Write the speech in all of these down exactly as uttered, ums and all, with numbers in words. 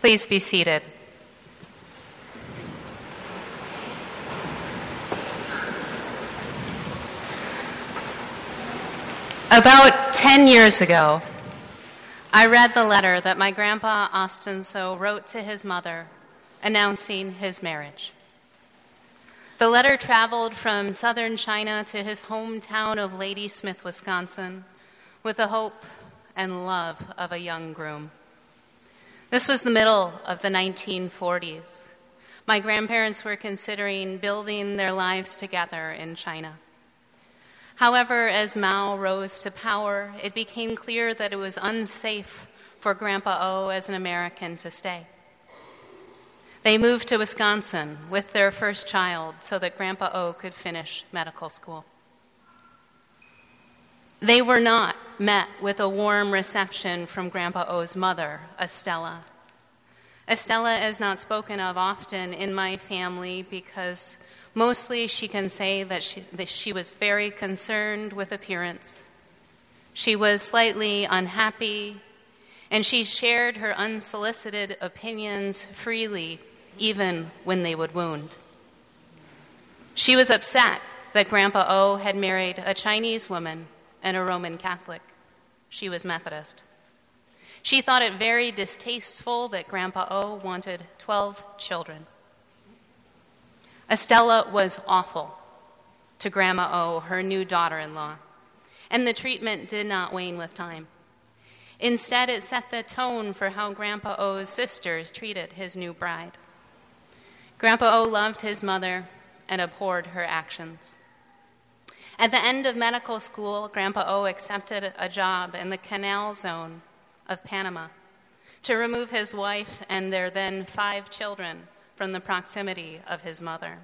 Please be seated. About ten years ago, I read the letter that my grandpa Austin So wrote to his mother announcing his marriage. The letter traveled from southern China to his hometown of Ladysmith, Wisconsin, with the hope and love of a young groom. This was the middle of the nineteen forties. My grandparents were considering building their lives together in China. However, as Mao rose to power, it became clear that it was unsafe for Grandpa O as an American to stay. They moved to Wisconsin with their first child so that Grandpa O could finish medical school. They were not met with a warm reception from Grandpa O's mother, Estella. Estella is not spoken of often in my family because mostly she can say that she, that she was very concerned with appearance. She was slightly unhappy, and she shared her unsolicited opinions freely, even when they would wound. She was upset that Grandpa O had married a Chinese woman and a Roman Catholic. She was Methodist. She thought it very distasteful that Grandpa O wanted twelve children. Estella was awful to Grandma O, her new daughter-in-law, and the treatment did not wane with time. Instead, it set the tone for how Grandpa O's sisters treated his new bride. Grandpa O loved his mother and abhorred her actions. At the end of medical school, Grandpa O accepted a job in the Canal Zone of Panama to remove his wife and their then five children from the proximity of his mother.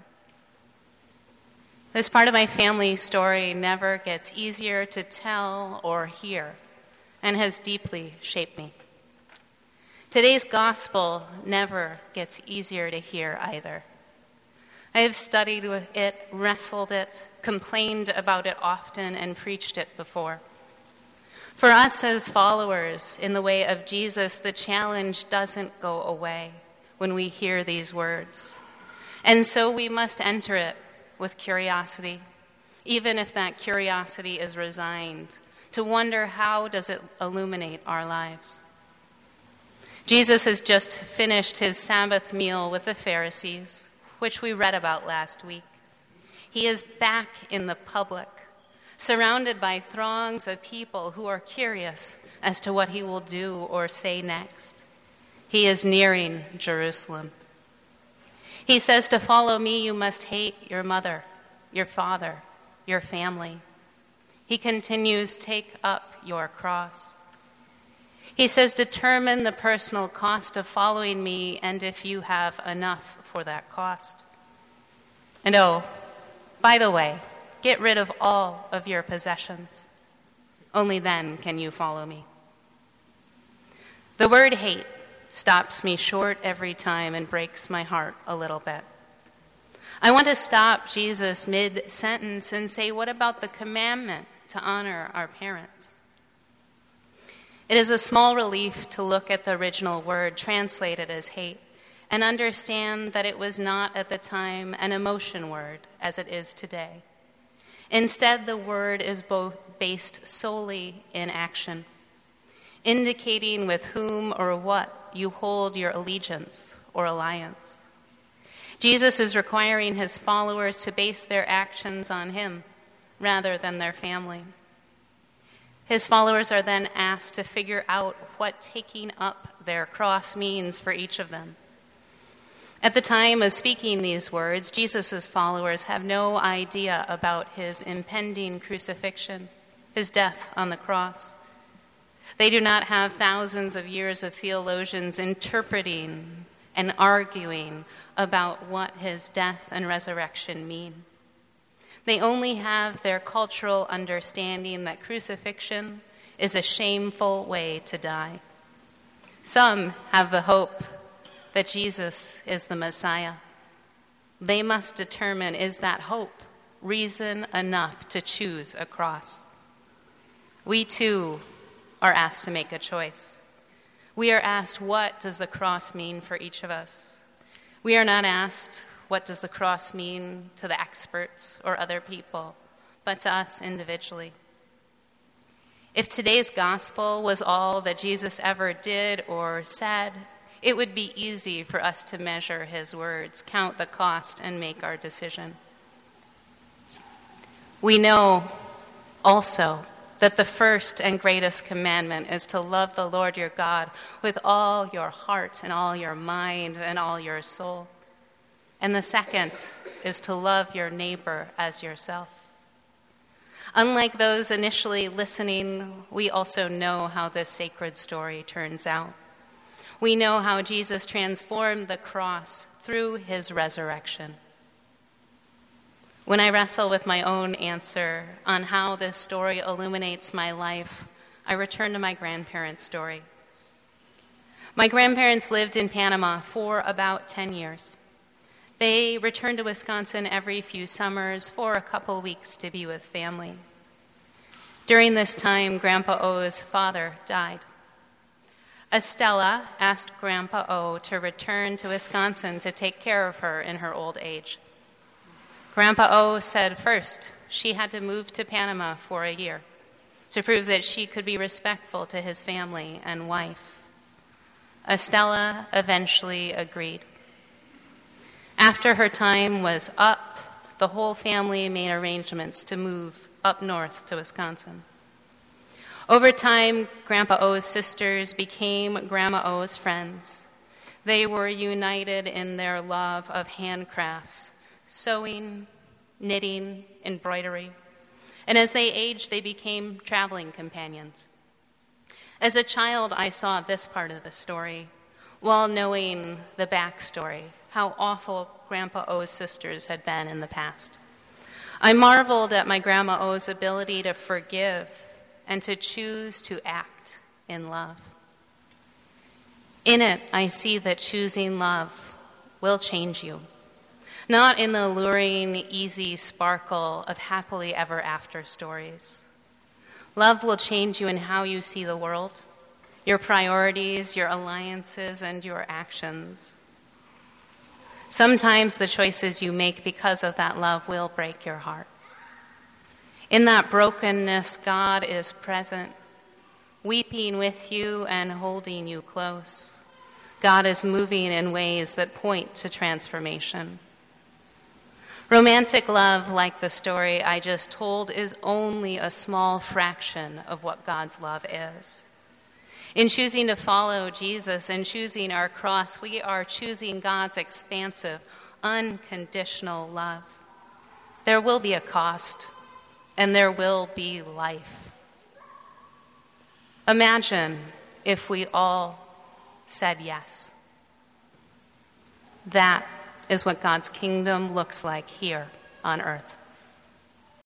This part of my family story never gets easier to tell or hear and has deeply shaped me. Today's gospel never gets easier to hear either. I have studied it, wrestled it, complained about it often, and preached it before. For us as followers in the way of Jesus, the challenge doesn't go away when we hear these words. And so we must enter it with curiosity, even if that curiosity is resigned, to wonder how does it illuminate our lives. Jesus has just finished his Sabbath meal with the Pharisees, which we read about last week. He is back in the public, surrounded by throngs of people who are curious as to what he will do or say next. He is nearing Jerusalem. He says, to follow me, you must hate your mother, your father, your family. He continues, take up your cross. He says, determine the personal cost of following me, and if you have enough for that cost. And oh, by the way, get rid of all of your possessions. Only then can you follow me. The word hate stops me short every time and breaks my heart a little bit. I want to stop Jesus mid-sentence and say, what about the commandment to honor our parents? It is a small relief to look at the original word translated as hate and understand that it was not at the time an emotion word as it is today. Instead, the word is both based solely in action, indicating with whom or what you hold your allegiance or alliance. Jesus is requiring his followers to base their actions on him rather than their family. His followers are then asked to figure out what taking up their cross means for each of them. At the time of speaking these words, Jesus' followers have no idea about his impending crucifixion, his death on the cross. They do not have thousands of years of theologians interpreting and arguing about what his death and resurrection mean. They only have their cultural understanding that crucifixion is a shameful way to die. Some have the hope that Jesus is the Messiah. They must determine, is that hope reason enough to choose a cross? We too are asked to make a choice. We are asked, what does the cross mean for each of us? We are not asked, what does the cross mean to the experts or other people, but to us individually. If today's gospel was all that Jesus ever did or said, it would be easy for us to measure his words, count the cost, and make our decision. We know also that the first and greatest commandment is to love the Lord your God with all your heart and all your mind and all your soul. And the second is to love your neighbor as yourself. Unlike those initially listening, we also know how this sacred story turns out. We know how Jesus transformed the cross through his resurrection. When I wrestle with my own answer on how this story illuminates my life, I return to my grandparents' story. My grandparents lived in Panama for about ten years. They returned to Wisconsin every few summers for a couple weeks to be with family. During this time, Grandpa O's father died. Estella asked Grandpa O to return to Wisconsin to take care of her in her old age. Grandpa O said first she had to move to Panama for a year to prove that she could be respectful to his family and wife. Estella eventually agreed. After her time was up, the whole family made arrangements to move up north to Wisconsin. Over time, Grandpa O's sisters became Grandma O's friends. They were united in their love of handcrafts, sewing, knitting, embroidery. And as they aged, they became traveling companions. As a child, I saw this part of the story, while knowing the backstory, how awful Grandpa O's sisters had been in the past. I marveled at my Grandma O's ability to forgive and to choose to act in love. In it, I see that choosing love will change you, not in the alluring, easy sparkle of happily ever after stories. Love will change you in how you see the world, your priorities, your alliances, and your actions. Sometimes the choices you make because of that love will break your heart. In that brokenness, God is present, weeping with you and holding you close. God is moving in ways that point to transformation. Romantic love, like the story I just told, is only a small fraction of what God's love is. In choosing to follow Jesus and choosing our cross, we are choosing God's expansive, unconditional love. There will be a cost, and there will be life. Imagine if we all said yes. That is what God's kingdom looks like here on earth.